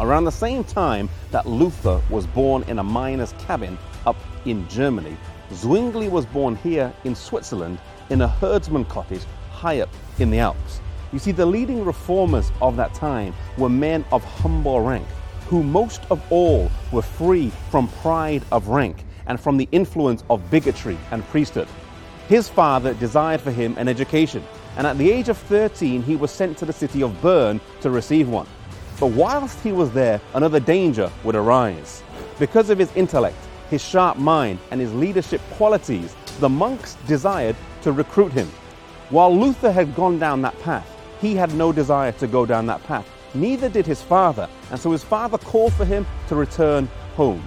Around the same time that Luther was born in a miner's cabin up in Germany, Zwingli was born here in Switzerland in a herdsman cottage high up in the Alps. You see, the leading reformers of that time were men of humble rank, who most of all were free from pride of rank and from the influence of bigotry and priesthood. His father desired for him an education, and at the age of 13 he was sent to the city of Bern to receive one. But whilst he was there, another danger would arise. Because of his intellect, his sharp mind, and his leadership qualities, the monks desired to recruit him. While Luther had gone down that path, he had no desire to go down that path. Neither did his father, and so his father called for him to return home.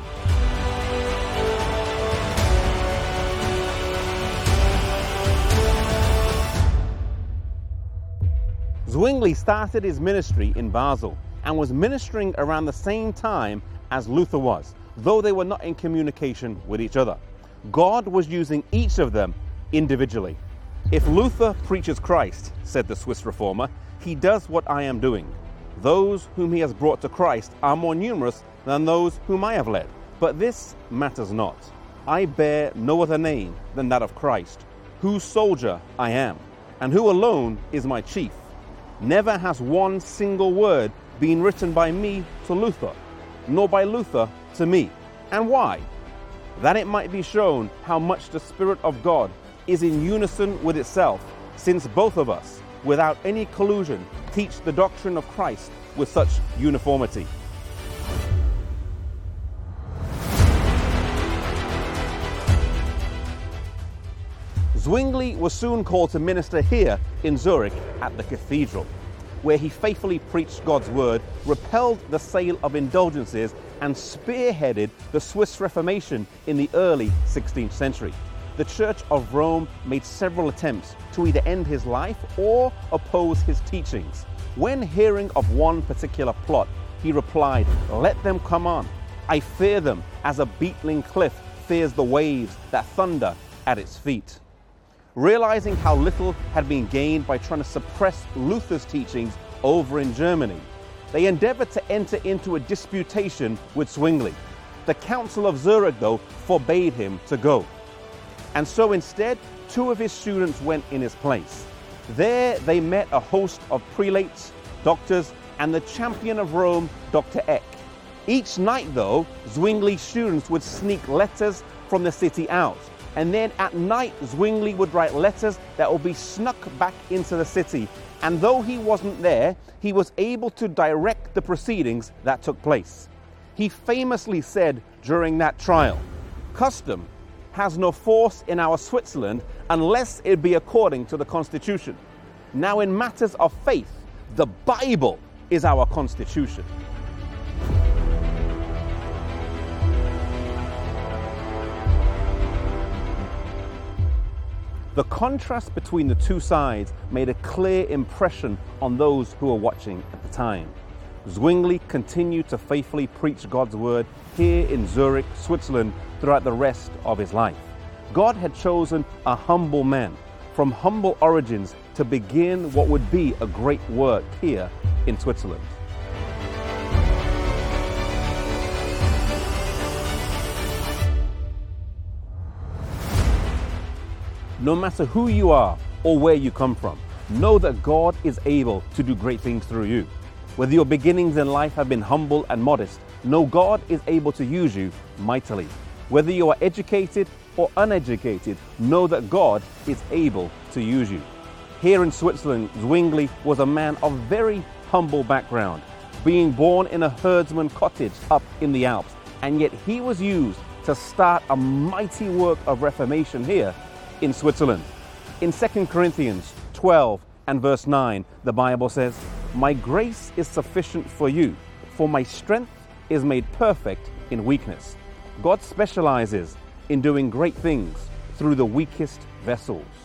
Zwingli started his ministry in Basel and was ministering around the same time as Luther was, though they were not in communication with each other. God was using each of them individually. If Luther preaches Christ, said the Swiss reformer, he does what I am doing. Those whom he has brought to Christ are more numerous than those whom I have led. But this matters not. I bear no other name than that of Christ, whose soldier I am, and who alone is my chief. Never has one single word been written by me to Luther, nor by Luther to me. And why? That it might be shown how much the Spirit of God is in unison with itself, since both of us, without any collusion, teach the doctrine of Christ with such uniformity. Zwingli was soon called to minister here in Zurich at the cathedral, where he faithfully preached God's word, repelled the sale of indulgences, and spearheaded the Swiss Reformation in the early 16th century. The Church of Rome made several attempts to either end his life or oppose his teachings. When hearing of one particular plot, he replied, "Let them come on. I fear them as a beetling cliff fears the waves that thunder at its feet." Realizing how little had been gained by trying to suppress Luther's teachings over in Germany, they endeavored to enter into a disputation with Zwingli. The Council of Zurich, though, forbade him to go. And so instead, two of his students went in his place. There they met a host of prelates, doctors, and the champion of Rome, Dr. Eck. Each night, though, Zwingli's students would sneak letters from the city out. And then at night, Zwingli would write letters that would be snuck back into the city. And though he wasn't there, he was able to direct the proceedings that took place. He famously said during that trial, "Custom has no force in our Switzerland unless it be according to the Constitution. Now in matters of faith, the Bible is our Constitution." The contrast between the two sides made a clear impression on those who were watching at the time. Zwingli continued to faithfully preach God's word here in Zurich, Switzerland, throughout the rest of his life. God had chosen a humble man from humble origins to begin what would be a great work here in Switzerland. No matter who you are or where you come from, know that God is able to do great things through you. Whether your beginnings in life have been humble and modest, know God is able to use you mightily. Whether you are educated or uneducated, know that God is able to use you. Here in Switzerland, Zwingli was a man of very humble background, being born in a herdsman cottage up in the Alps, and yet he was used to start a mighty work of reformation here in Switzerland. In 2 Corinthians 12 and verse 9, the Bible says, "My grace is sufficient for you, for my strength is made perfect in weakness." God specializes in doing great things through the weakest vessels.